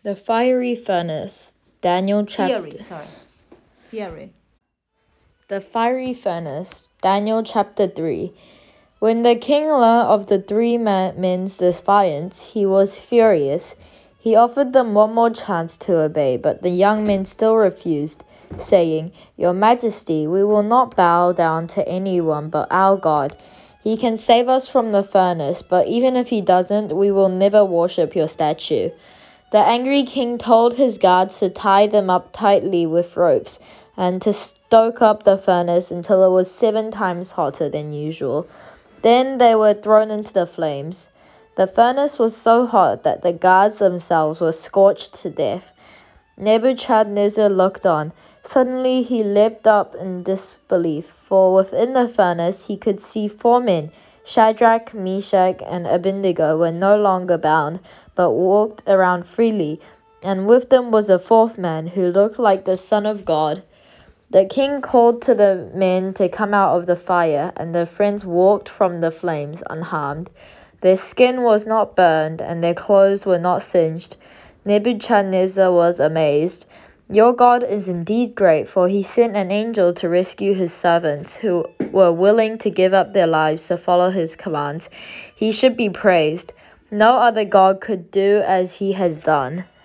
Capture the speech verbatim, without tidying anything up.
The fiery furnace. Daniel chapter. Fiery, sorry. Fiery. The fiery furnace. Daniel chapter three. When the king learned of the three men's defiance, he was furious. He offered them one more chance to obey, but the young men still refused, saying, "Your Majesty, we will not bow down to anyone but our God. He can save us from the furnace, but even if he doesn't, we will never worship your statue." The angry king told his guards to tie them up tightly with ropes and to stoke up the furnace until it was seven times hotter than usual. Then they were thrown into the flames. The furnace was so hot that the guards themselves were scorched to death. Nebuchadnezzar looked on. Suddenly he leapt up in disbelief, for within the furnace he could see four men. Shadrach, Meshach, and Abednego were no longer bound, but walked around freely, and with them was a fourth man who looked like the Son of God. The king called to the men to come out of the fire, and their friends walked from the flames unharmed. Their skin was not burned, and their clothes were not singed. Nebuchadnezzar was amazed. "Your God is indeed great, for he sent an angel to rescue his servants, who were willing to give up their lives to follow his commands. He should be praised. No other God could do as he has done."